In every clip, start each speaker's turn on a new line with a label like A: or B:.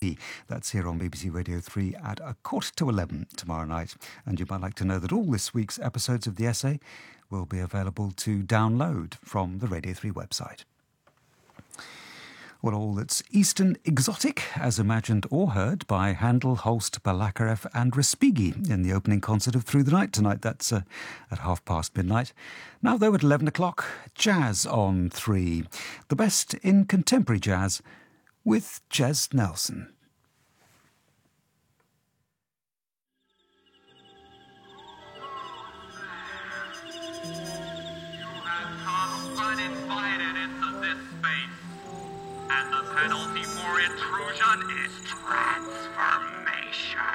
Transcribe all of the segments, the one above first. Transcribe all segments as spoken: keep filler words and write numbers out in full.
A: Boogie. That's here on B B C Radio three at a quarter to eleven tomorrow night. And you might like to know that all this week's episodes of The Essay will be available to download from the Radio three website. Well, all that's Eastern exotic, as imagined or heard by Handel, Holst, Balakarev and Respighi in the opening concert of Through the Night tonight. That's uh, at half past midnight. Now, though, at eleven o'clock, Jazz on three. The best in contemporary jazz with Jez Nelson.
B: And the penalty for intrusion is transformation.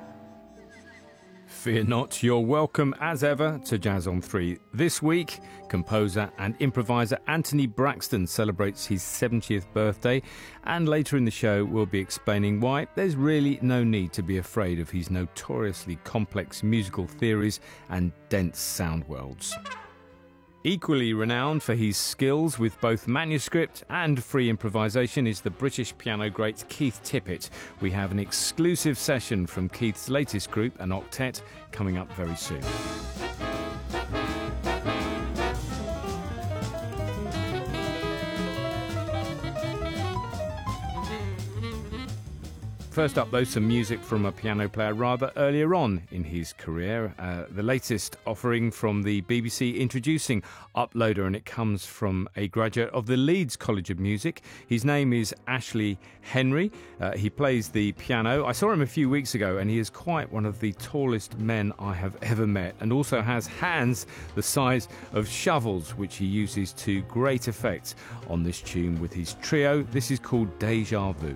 C: Fear not, you're welcome as ever to Jazz on three. This week, composer and improviser Anthony Braxton celebrates his seventieth birthday, and later in the show we'll be explaining why there's really no need to be afraid of his notoriously complex musical theories and dense sound worlds. Equally renowned for his skills with both manuscript and free improvisation is the British piano great Keith Tippett. We have an exclusive session from Keith's latest group, an octet, coming up very soon. First up, though, some music from a piano player rather earlier on in his career. Uh, the latest offering from the B B C introducing Uploader, and it comes from a graduate of the Leeds College of Music. His name is Ashley Henry. Uh, he plays the piano. I saw him a few weeks ago, and he is quite one of the tallest men I have ever met, and also has hands the size of shovels, which he uses to great effect on this tune with his trio. This is called Deja Vu.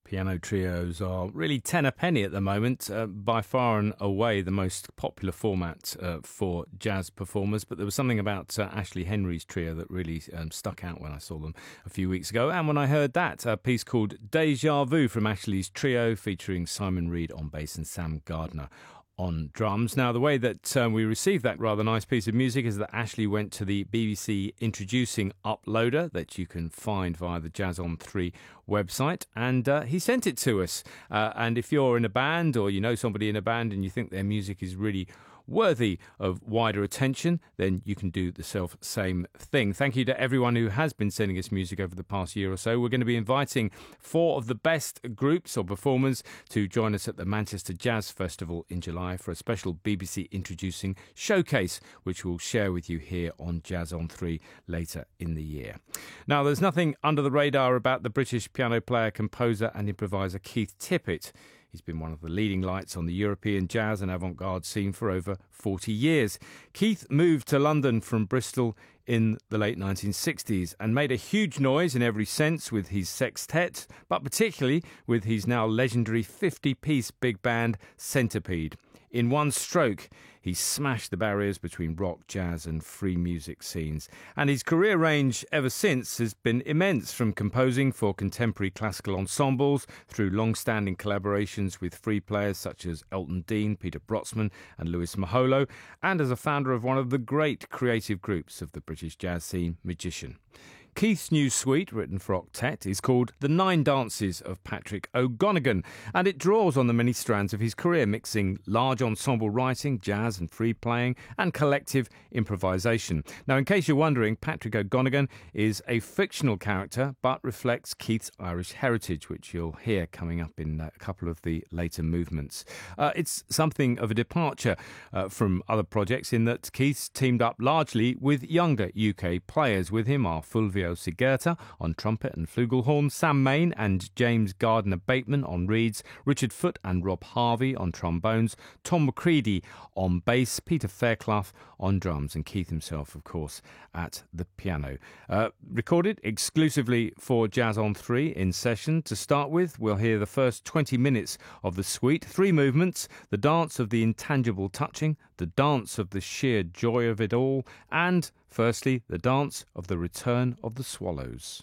C: Piano trios are really ten a penny at the moment, uh, by far and away the most popular format uh, for jazz performers. But there was something about uh, Ashley Henry's trio that really um, stuck out when I saw them a few weeks ago. And when I heard that, a piece called Deja Vu from Ashley's trio featuring Simon Reed on bass and Sam Gardner on drums. Now, the way that um, we received that rather nice piece of music is that Ashley went to the B B C Introducing Uploader that you can find via the Jazz on three website, and uh, he sent it to us. Uh, and if you're in a band or you know somebody in a band and you think their music is really worthy of wider attention, then you can do the self same thing. Thank you to everyone who has been sending us music over the past year or so. We're going to be inviting four of the best groups or performers to join us at the Manchester Jazz Festival in July for a special B B C Introducing showcase, which we'll share with you here on Jazz on three later in the year. Now, there's nothing under the radar about the British piano player, composer and improviser Keith Tippett. He's been one of the leading lights on the European jazz and avant-garde scene for over forty years. Keith moved to London from Bristol in the late nineteen sixties and made a huge noise in every sense with his sextet, but particularly with his now legendary fifty-piece big band Centipede. In one stroke, he smashed the barriers between rock, jazz and free music scenes. And his career range ever since has been immense, from composing for contemporary classical ensembles through long-standing collaborations with free players such as Elton Dean, Peter Brotzmann and Louis Maholo, and as a founder of one of the great creative groups of the British jazz scene, Magician. Keith's new suite, written for octet, is called The Nine Dances of Patrick O'Gonigan, and it draws on the many strands of his career, mixing large ensemble writing, jazz and free playing, and collective improvisation. Now, in case you're wondering, Patrick O'Gonigan is a fictional character, but reflects Keith's Irish heritage, which you'll hear coming up in a couple of the later movements. Uh, it's something of a departure uh, from other projects in that Keith's teamed up largely with younger U K players. With him are Fulvio Sigurta on trumpet and flugelhorn, Sam Main and James Gardner Bateman on reeds, Richard Foote and Rob Harvey on trombones, Tom McCready on bass, Peter Fairclough on drums, and Keith himself, of course, at the piano. Uh, recorded exclusively for Jazz on three in session. To start with, we'll hear the first twenty minutes of the suite, three movements: the dance of the intangible touching, the dance of the sheer joy of it all, and firstly, the dance of the return of the swallows.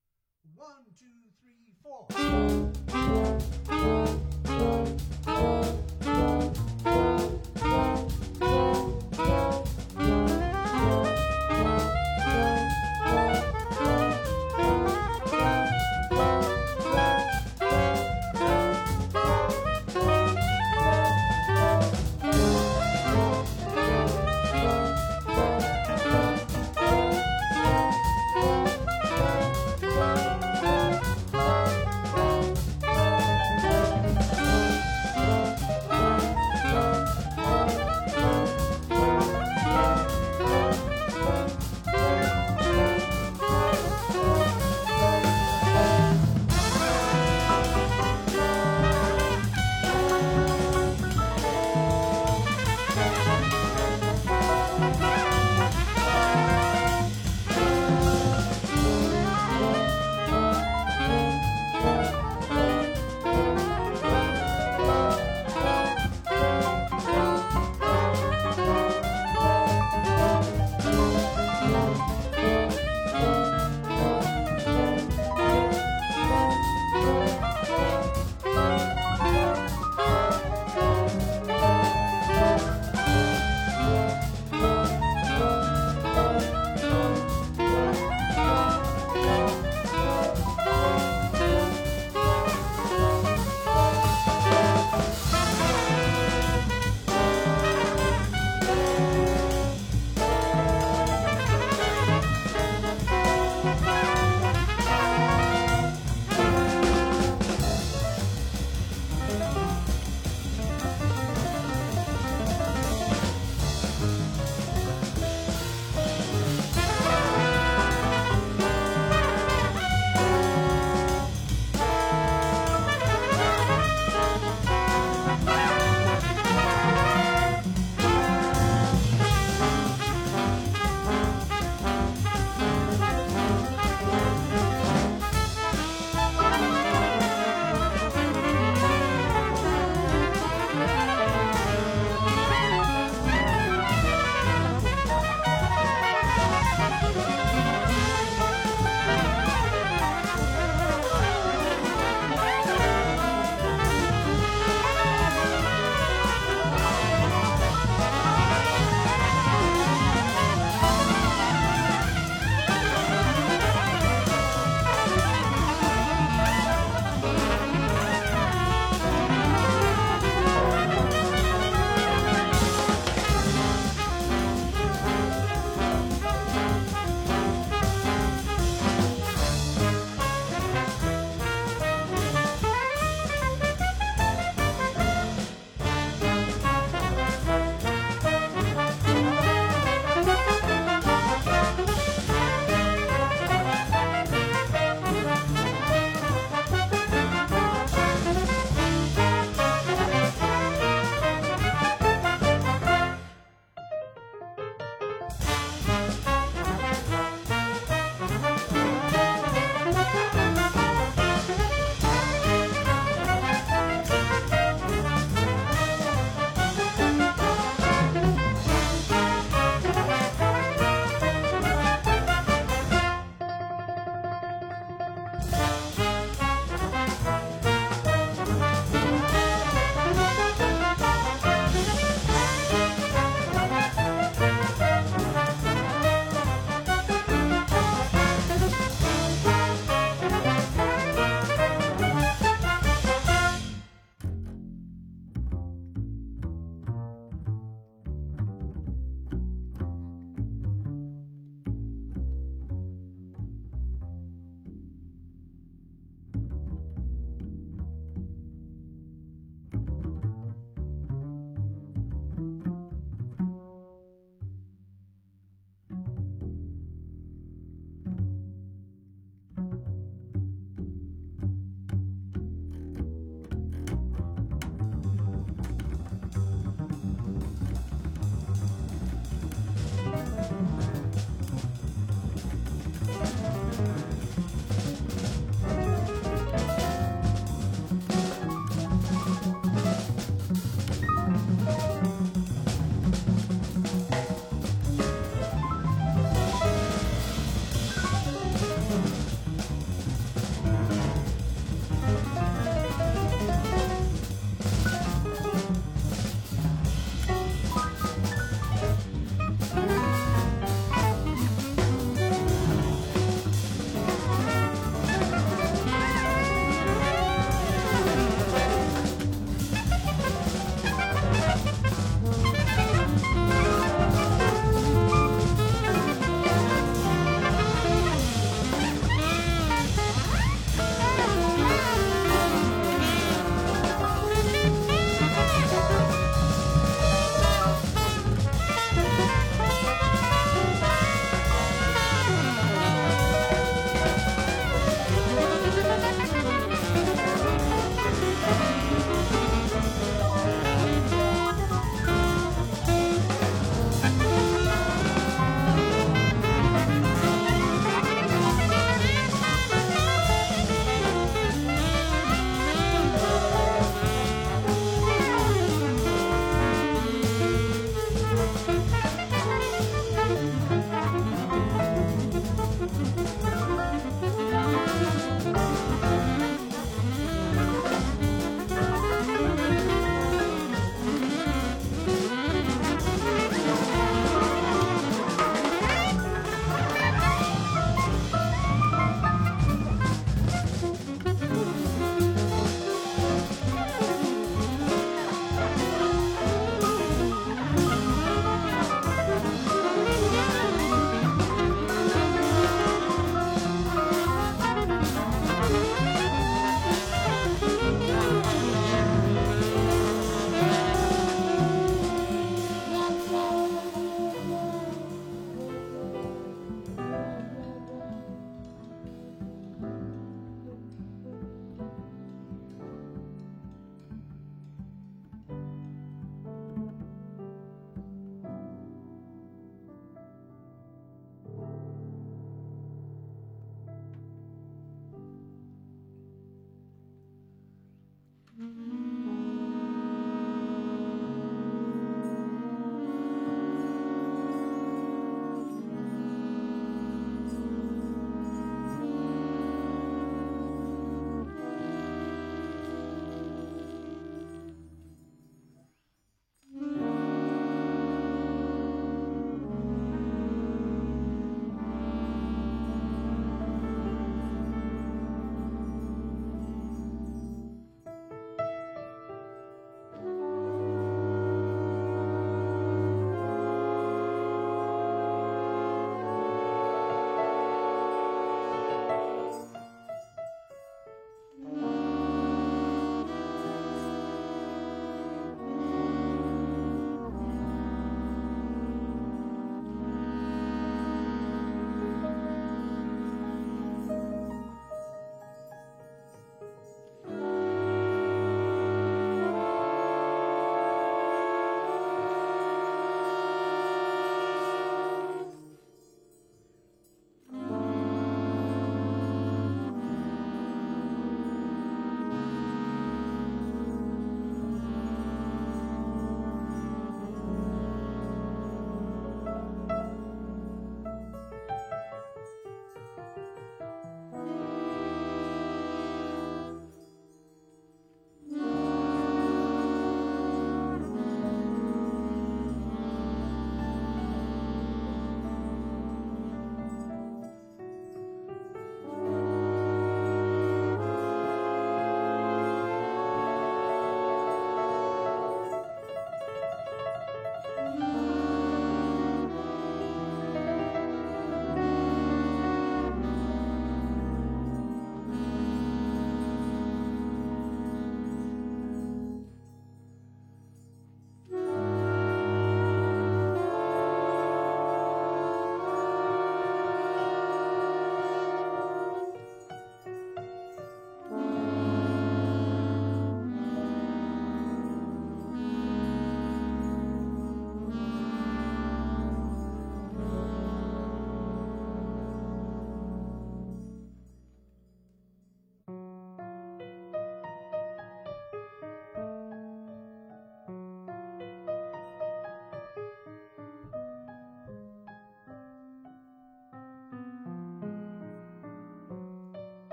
D: One, two, three, four.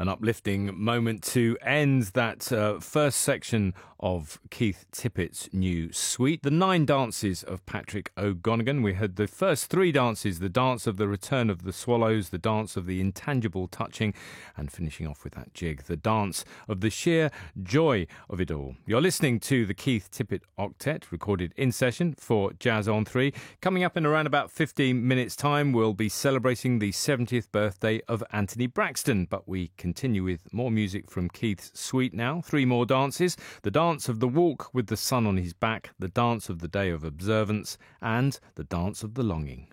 C: An uplifting moment to end that uh, first section of Keith Tippett's new suite. The Nine Dances of Patrick O'Gonigan. We had the first three dances, the dance of the return of the swallows, the dance of the intangible touching, and finishing off with that jig, the dance of the sheer joy of it all. You're listening to the Keith Tippett Octet, recorded in session for Jazz on three. Coming up in around about fifteen minutes' time, we'll be celebrating the seventieth birthday of Anthony Braxton, but we continue with more music from Keith's suite now. Three more dances. The dance of the walk with the sun on his back, the dance of the day of observance, and the dance of the longing.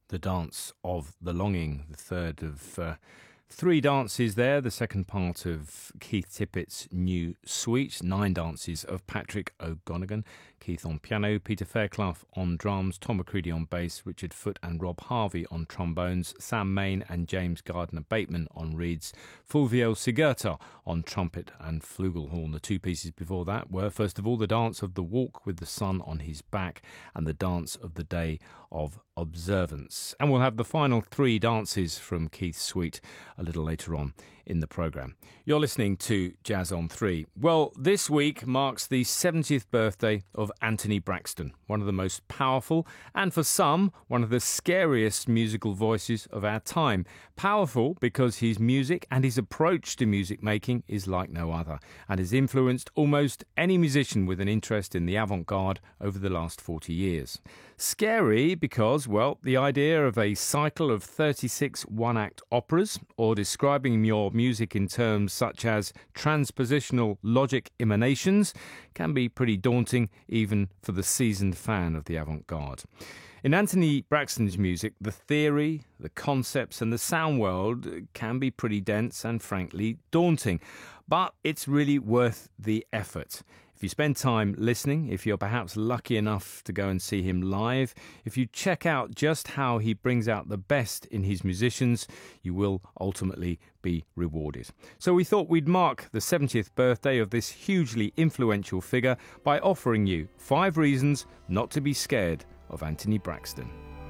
C: The Dance of the Longing, the third of uh, three dances there, the second part of Keith Tippett's new suite, nine dances of Patrick O'Donegan, Keith on piano, Peter Fairclough on drums, Tom McCready on bass, Richard Foote and Rob Harvey on trombones, Sam Main and James Gardner-Bateman on reeds, Fulvio Sigurta on trumpet and flugelhorn. The two pieces before that were, first of all, the dance of the walk with the sun on his back and the dance of the day of observance. And we'll have the final three dances from Keith's suite a little later on in the programme. You're listening to Jazz on three. Well, this week marks the seventieth birthday of Anthony Braxton, one of the most powerful and, for some, one of the scariest musical voices of our time. Powerful because his music and his approach to music making is like no other and has influenced almost any musician with an interest in the avant-garde over the last forty years. Scary because, well, the idea of a cycle of thirty-six one-act operas or describing your music in terms such as transpositional logic emanations can be pretty daunting even for the seasoned fan of the avant-garde. In Anthony Braxton's music, the theory, the concepts and the sound world can be pretty dense and frankly daunting, but it's really worth the effort. If you spend time listening, if you're perhaps lucky enough to go and see him live, if you check out just how he brings out the best in his musicians, you will ultimately be rewarded. So we thought we'd mark the seventieth birthday of this hugely influential figure by offering you five reasons not to be scared of Anthony Braxton.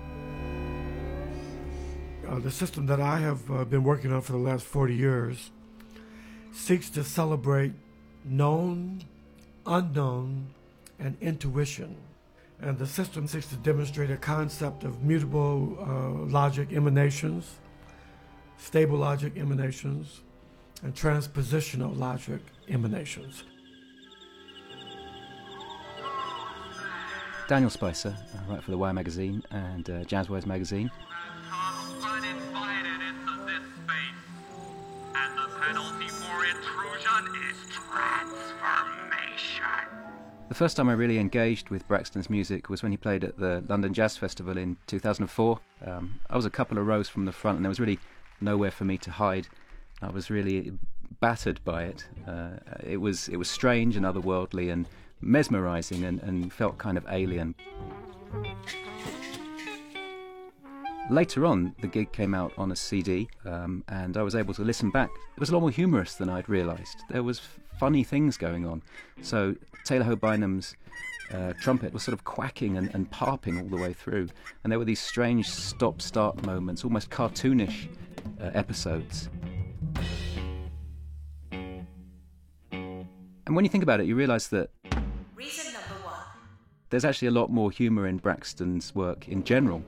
E: Uh, the system that I have uh, been working on for the last forty years seeks to celebrate known, unknown, and intuition. And the system seeks to demonstrate a concept of mutable uh, logic emanations, stable logic emanations, and transpositional logic emanations.
F: Daniel Spicer, I write for the Wire magazine and uh, Jazzwares magazine.
B: Uninvited into this space, and the penalty for intrusion is transformation.
F: The first time I really engaged with Braxton's music was when he played at the London Jazz Festival in two thousand four. Um, I was a couple of rows from the front and there was really nowhere for me to hide. I was really battered by it. Uh, it was it was strange and otherworldly and mesmerising and, and felt kind of alien. Later on, the gig came out on a C D um, and I was able to listen back. It was a lot more humorous than I'd realised. There was f- funny things going on. So Taylor Hoe-Bynum's uh, trumpet was sort of quacking and, and parping all the way through. And there were these strange stop-start moments, almost cartoonish uh, episodes. And when you think about it, you realise that
G: Reason number one.
F: there's actually a lot more humour in Braxton's work in general.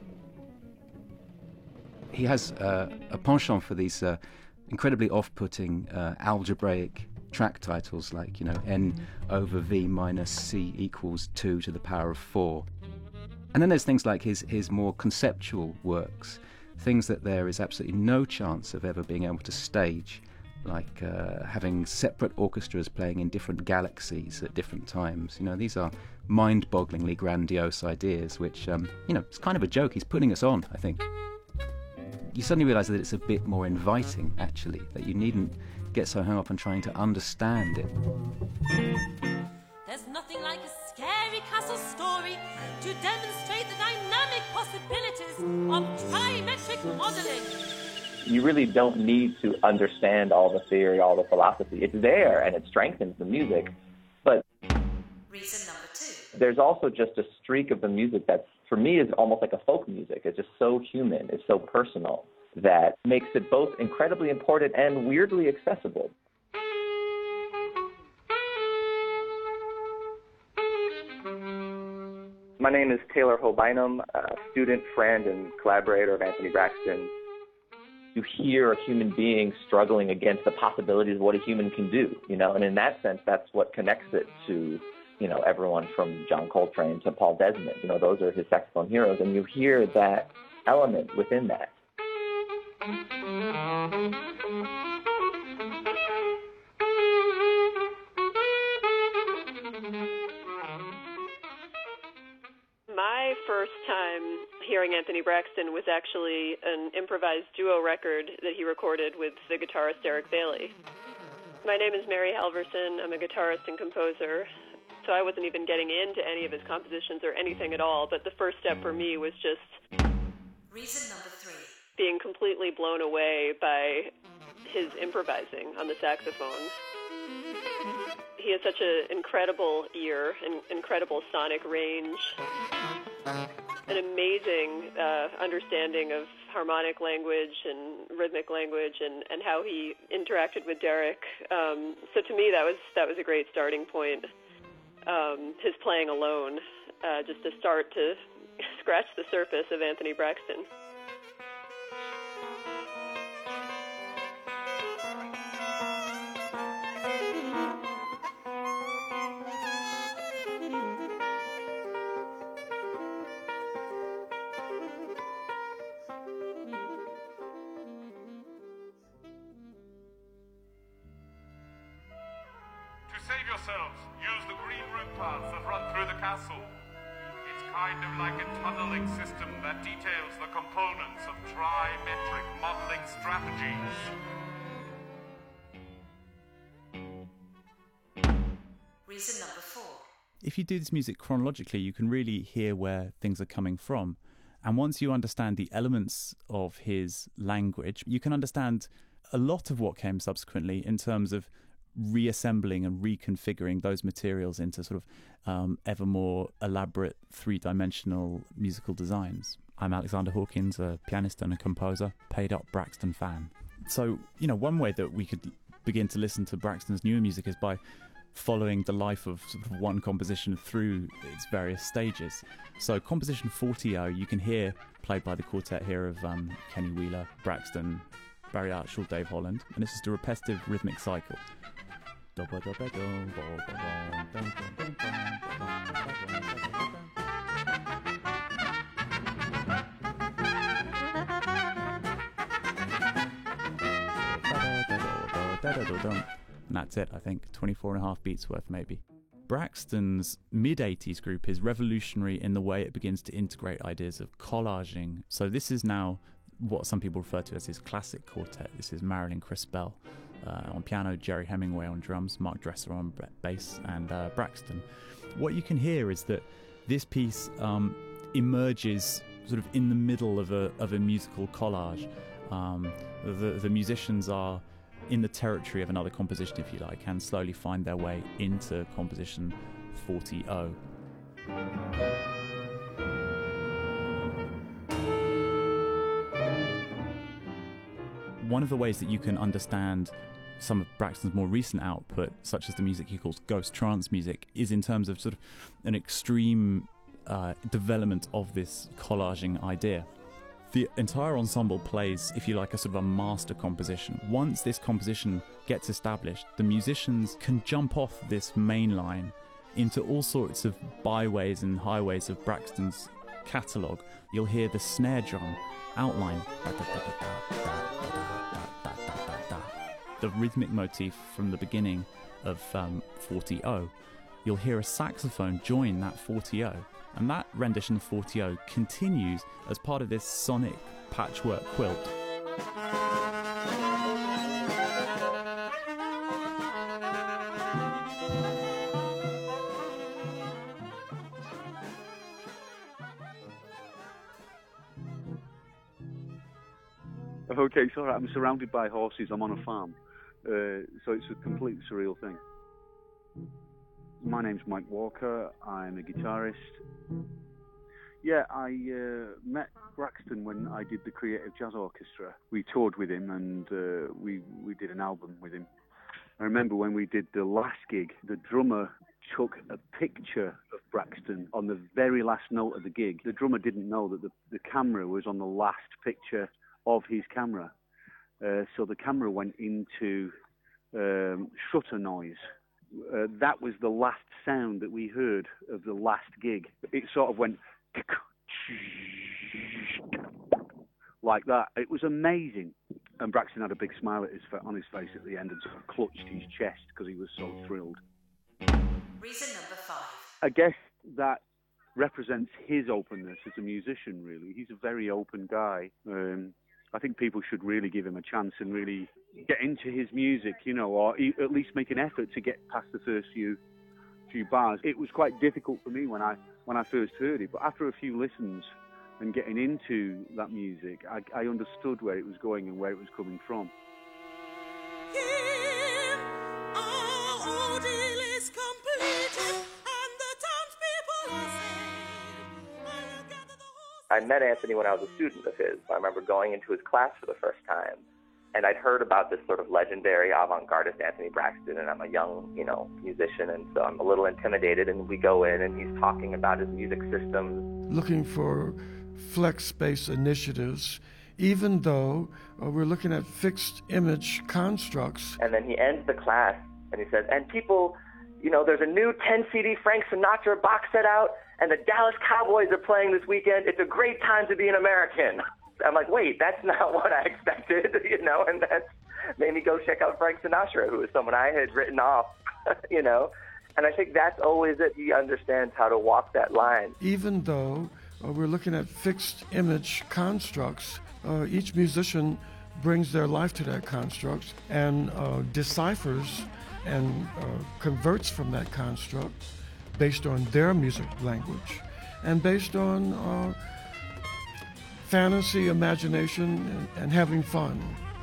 F: He has uh, a penchant for these uh, incredibly off-putting uh, algebraic track titles like, you know, N over V minus C equals two to the power of four. And then there's things like his, his more conceptual works, things that there is absolutely no chance of ever being able to stage, like uh, having separate orchestras playing in different galaxies at different times. You know, these are mind-bogglingly grandiose ideas, which, um, you know, it's kind of a joke. He's putting us on, I think. You suddenly realise that it's a bit more inviting, actually, that you needn't get so hung up on trying to understand it.
G: There's nothing like a scary castle story to demonstrate the dynamic possibilities of trimetric modeling.
H: You really don't need to understand all the theory, all the philosophy. It's there and it strengthens the music. But
G: Reason number two.
H: there's also just a streak of the music that, for me, is almost like a folk music. It's just so human, it's so personal, that makes it both incredibly important and weirdly accessible. My name is Taylor Hoe-Bynum, a student, friend, and collaborator of Anthony Braxton. You hear a human being struggling against the possibilities of what a human can do, you know, and in that sense, that's what connects it to, you know, everyone from John Coltrane to Paul Desmond. You know, those are his saxophone heroes, and you hear that element within that.
I: My My first time hearing Anthony Braxton was actually an improvised duo record that he recorded with the guitarist Eric Bailey. My name is Mary Halverson. I'm a guitarist and composer, so I wasn't even getting into any of his compositions or anything at all, but the first step for me was just
J: reason number three.
I: Being completely blown away by his improvising on the saxophone. He has such an incredible ear, an incredible sonic range, an amazing uh, understanding of harmonic language and rhythmic language, and, and how he interacted with Derek. Um, so to me, that was that was a great starting point. Um, his playing alone, uh, just to start to scratch the surface of Anthony Braxton.
B: Save yourselves. Use the green route paths that run through the castle. It's kind of like a tunneling system that details the components of trimetric modeling strategies.
J: Reason number four.
K: If you do this music chronologically, you can really hear where things are coming from. And once you understand the elements of his language, you can understand a lot of what came subsequently in terms of reassembling and reconfiguring those materials into sort of um, ever more elaborate three-dimensional musical designs. I'm Alexander Hawkins, a pianist and a composer, paid-up Braxton fan. So, you know, one way that we could begin to listen to Braxton's newer music is by following the life of sort of one composition through its various stages. So composition forty oh, you can hear, played by the quartet here of um, Kenny Wheeler, Braxton, Barry Altschul, Dave Holland, and it's just a repetitive rhythmic cycle. And that's it, I think. twenty-four and a half beats worth, maybe. Braxton's mid-eighties group is revolutionary in the way it begins to integrate ideas of collaging. So this is now what some people refer to as his classic quartet. This is Marilyn Crispell uh, on piano, Jerry Hemingway on drums, Mark Dresser on bass, and uh, Braxton. What you can hear is that this piece um, emerges sort of in the middle of a of a musical collage. Um, the, the musicians are in the territory of another composition, if you like, and slowly find their way into composition forty oh. One of the ways that you can understand some of Braxton's more recent output, such as the music he calls ghost trance music, is in terms of sort of an extreme uh, development of this collaging idea. The entire ensemble plays, if you like, a sort of a master composition. Once this composition gets established, the musicians can jump off this main line into all sorts of byways and highways of Braxton's catalogue. You'll hear the snare drum outline, the rhythmic motif from the beginning of um, forty oh. You'll hear a saxophone join that forty oh. And that rendition of forty oh continues as part of this sonic patchwork quilt.
L: Okay, so I'm surrounded by horses. I'm on a farm. Uh, so it's a completely surreal thing. My name's Mike Walker. I'm a guitarist. Yeah, I uh, met Braxton when I did the Creative Jazz Orchestra. We toured with him and uh, we, we did an album with him. I remember when we did the last gig, the drummer took a picture of Braxton on the very last note of the gig. The drummer didn't know that the, the camera was on the last picture of his camera. Uh, so the camera went into um, shutter noise. Uh, that was the last sound that we heard of the last gig. It sort of went like that. It was amazing. And Braxton had a big smile at his, on his face at the end and sort of clutched his chest because he was so thrilled.
J: Reason number five.
L: I guess that represents his openness as a musician, really. He's a very open guy. Um, I think people should really give him a chance and really get into his music, you know, or at least make an effort to get past the first few few bars. It was quite difficult for me when I when I first heard it, but after a few listens and getting into that music, I, I understood where it was going and where it was coming from.
H: I met Anthony when I was a student of his. I remember going into his class for the first time, and I'd heard about this sort of legendary avant-gardist Anthony Braxton, and I'm a young, you know, musician, and so I'm a little intimidated, and we go in, and he's talking about his music systems.
E: Looking for flex space initiatives, even though uh, we're looking at fixed image constructs.
H: And then he ends the class, and he says, and people, you know, there's a new ten C D Frank Sinatra box set out, and the Dallas Cowboys are playing this weekend. It's a great time to be an American. I'm like, wait, that's not what I expected, you know, and that made me go check out Frank Sinatra, who was someone I had written off, you know. And I think that's always it. He understands how to walk that line.
E: Even though uh, we're looking at fixed image constructs, uh, each musician brings their life to that construct and uh, deciphers and uh, converts from that construct based on their music language and based on uh, fantasy, imagination, and, and having fun.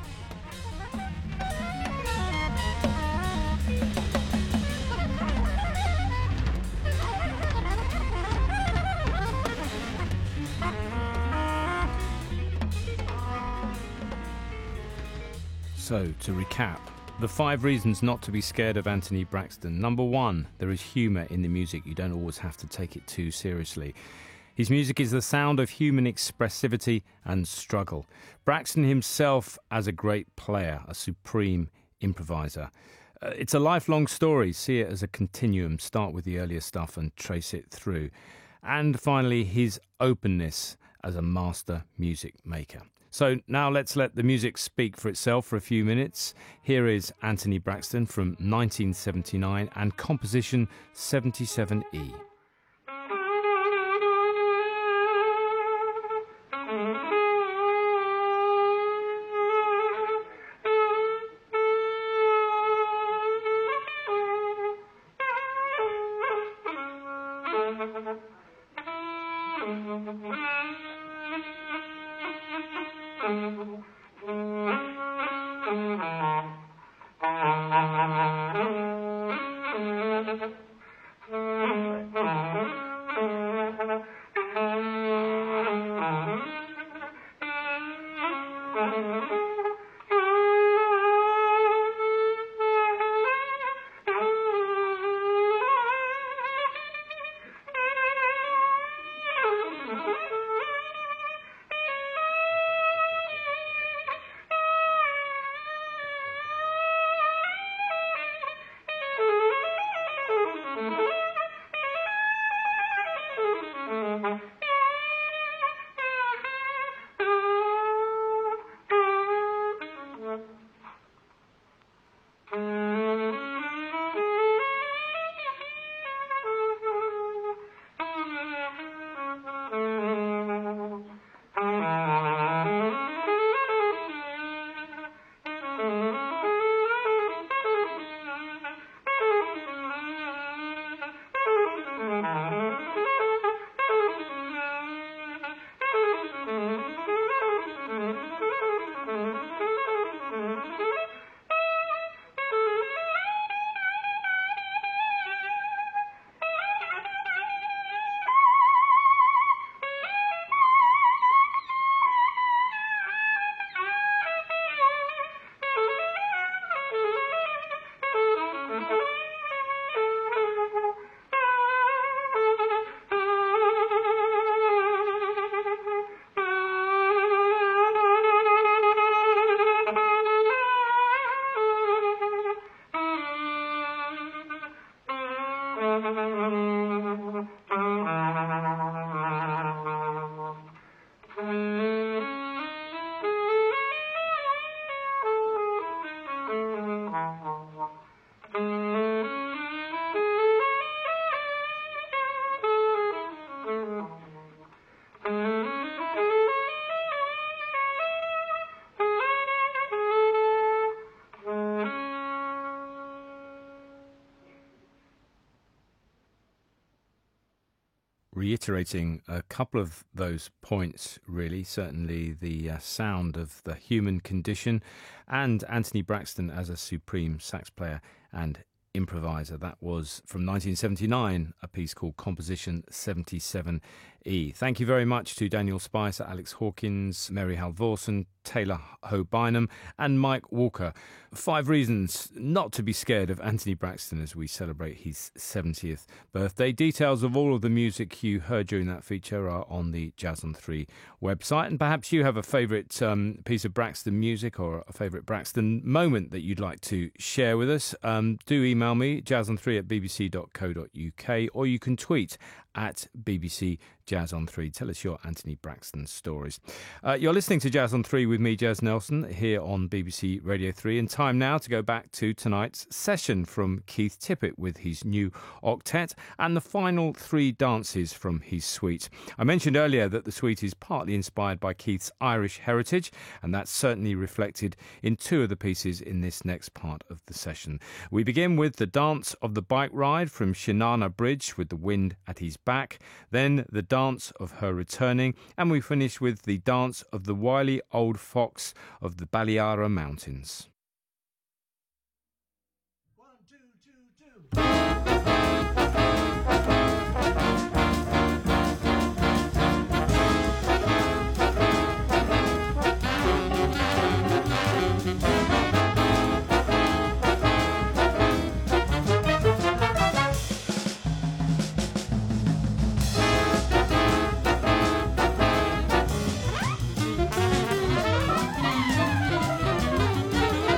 C: So, to recap, the five reasons not to be scared of Anthony Braxton. Number one, there is humour in the music. You don't always have to take it too seriously. His music is the sound of human expressivity and struggle. Braxton himself as a great player, a supreme improviser. Uh, it's a lifelong story. See it as a continuum. Start with the earlier stuff and trace it through. And finally, his openness as a master music maker. So now let's let the music speak for itself for a few minutes. Here is Anthony Braxton from nineteen seventy-nine and composition seventy-seven E.
M: Mm-hmm.
C: Reiterating a couple of those points, really, certainly the uh, sound of the human condition and Anthony Braxton as a supreme sax player and improviser. That was from nineteen seventy-nine, a piece called Composition seventy-seven E. Thank you very much to Daniel Spicer, Alex Hawkins, Mary Halvorsen, Taylor Ho-Bynum and Mike Walker. Five reasons not to be scared of Anthony Braxton as we celebrate his seventieth birthday. Details of all of the music you heard during that feature are on the Jazz on three website, and perhaps you have a favourite um, piece of Braxton music or a favourite Braxton moment that you'd like to share with us. Um, do email me, jazz on three at b b c dot co dot u k, or you can tweet at B B C Jazz on three. Tell us your Anthony Braxton stories. Uh, you're listening to Jazz on three with me, Jazz Nelson, here on B B C Radio three. And time now to go back to tonight's session from Keith Tippett with his new octet and the final three dances from his suite. I mentioned earlier that the suite is partly inspired by Keith's Irish heritage, and that's certainly reflected in two of the pieces in this next part of the session. We begin with the Dance of the Bike Ride from Shinana Bridge with the wind at his back, then the Dance of Her Returning, and we finish with the Dance of the Wily Old Fox of the Baliara Mountains.
D: One, two, two, two.
G: Thank you.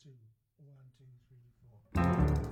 D: two. One, two, three, four.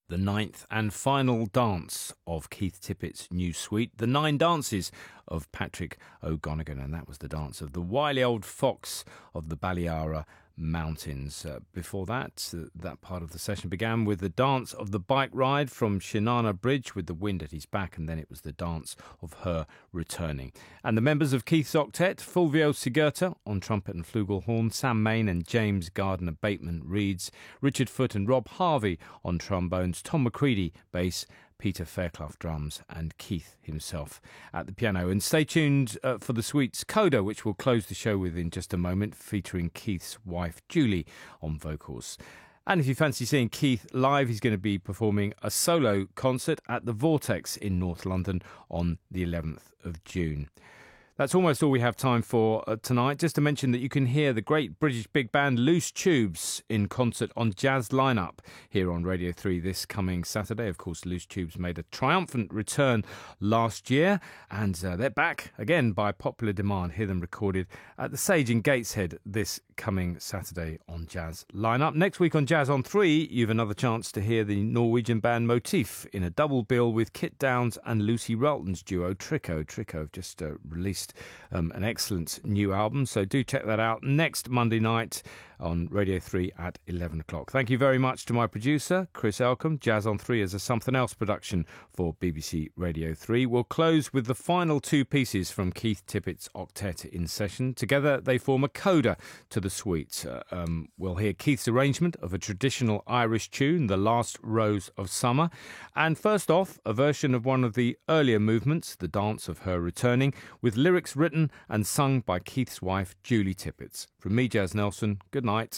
C: The ninth and final dance of Keith Tippett's new suite, The Nine Dances of Patrick O'Gonigan, and that was the dance of the wily old fox of the Baliara Mountains. Uh, before that, uh, that part of the session began with the dance of the bike ride from Shinana Bridge with the wind at his back, and then it was the dance of her returning. And the members of Keith's octet, Fulvio Sigurta on trumpet and flugelhorn, Sam Main and James Gardner Bateman reeds, Richard Foote and Rob Harvey on trombones, Tom McCready bass, Peter Fairclough drums, and Keith himself at the piano. And stay tuned uh, for the suite's coda, which we'll close the show with in just a moment, featuring Keith's wife Julie on vocals. And if you fancy seeing Keith live, he's going to be performing a solo concert at the Vortex in North London on the eleventh of June. That's almost all we have time for uh, tonight. Just to mention that you can hear the great British big band Loose Tubes in concert on Jazz Lineup here on Radio three this coming Saturday. Of course, Loose Tubes made a triumphant return last year, and uh, they're back again by popular demand. Hear them recorded at the Sage in Gateshead this coming Saturday on Jazz Lineup. Next week on Jazz on three, you've another chance to hear the Norwegian band Motif in a double bill with Kit Downs and Lucy Ralton's duo Trico. Trico have just uh, released Um, an excellent new album, so do check that out next Monday night on Radio three at eleven o'clock. Thank you very much to my producer, Chris Elcombe. Jazz on three is a Something Else production for B B C Radio three. We'll close with the final two pieces from Keith Tippett's octet in session. Together they form a coda to the suite. Uh, um, we'll hear Keith's arrangement of a traditional Irish tune, The Last Rose of Summer, and first off, a version of one of the earlier movements, The Dance of Her Returning, with lyrics written and sung by Keith's wife, Julie Tippett. From me, Jazz Nelson, good night.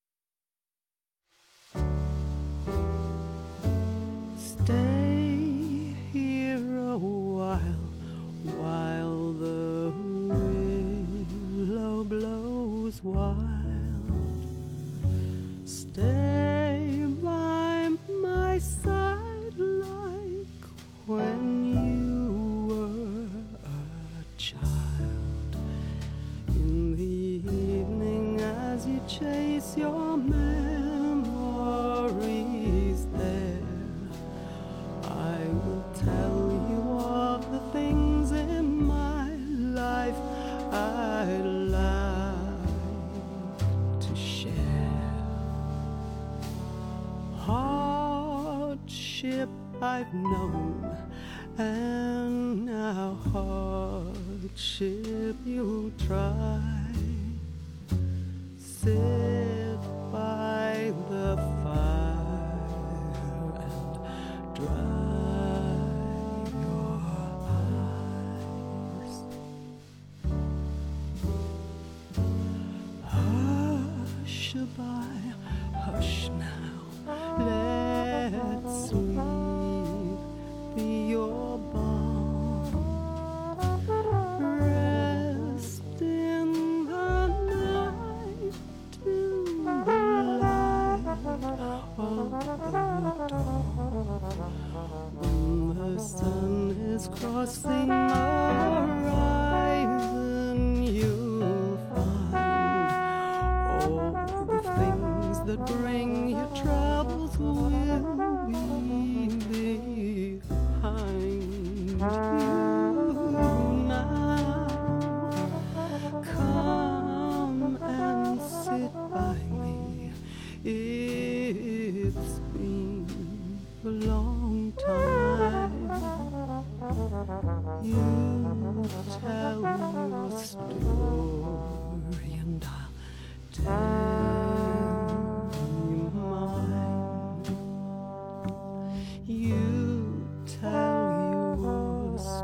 M: Stay here a while, while the willow blows wild. Stay by my side like when you were a child. In the evening as you chase your memories there, I will tell you of the things in my life I'd like to share. Hardship I've known, and now hardship you'll try. Sit by the fire and dry your eyes. Hush-a-bye, hush now, let sleep be your balm. Rest in the night till the light of the dawn. When the sun is crossing the horizon, you'll find all the things that bring your troubles will be behind you now. Come and sit by me. It's been a long time. You tell your story and I'll tell you mine. You tell your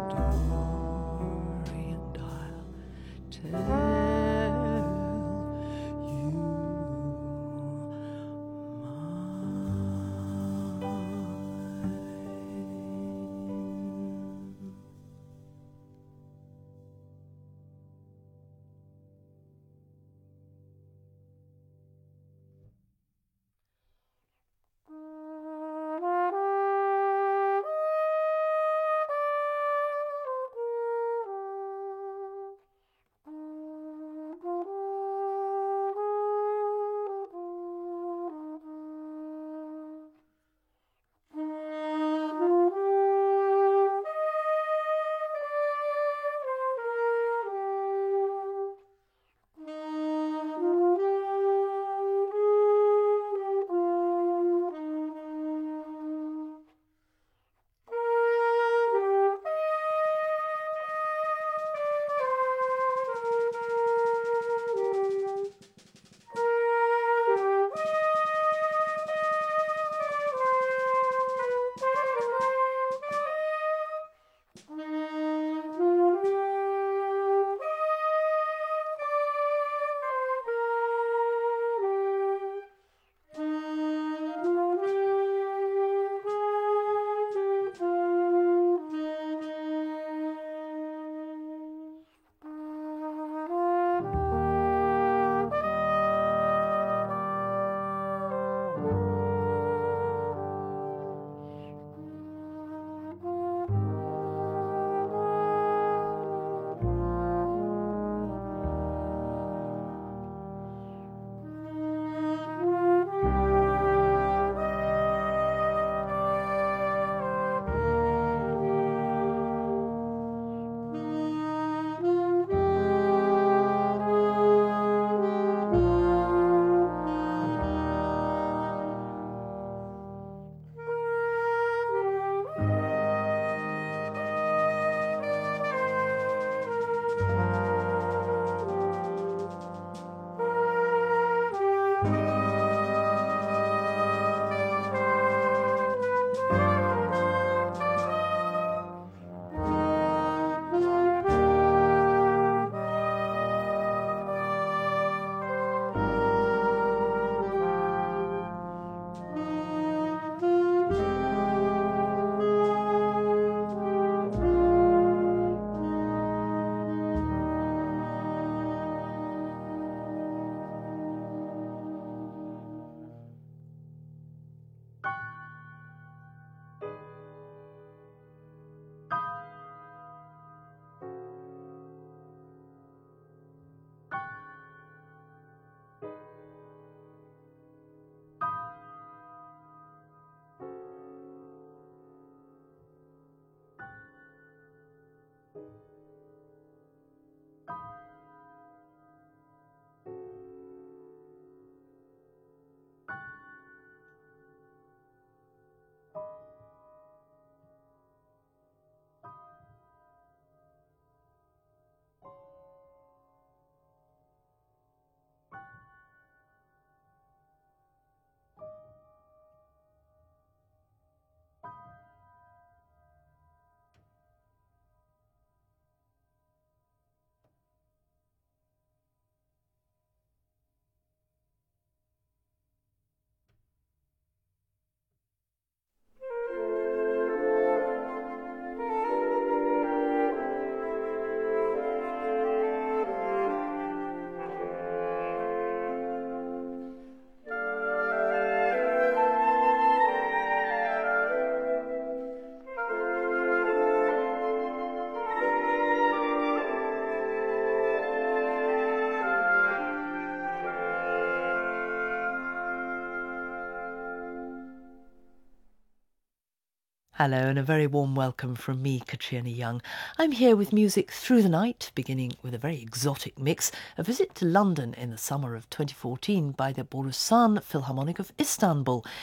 N: Hello and a very warm welcome from me, Katrina Young. I'm here with music through the night, beginning with a very exotic mix, a visit to London in the summer of twenty fourteen by the Borusan Philharmonic of Istanbul.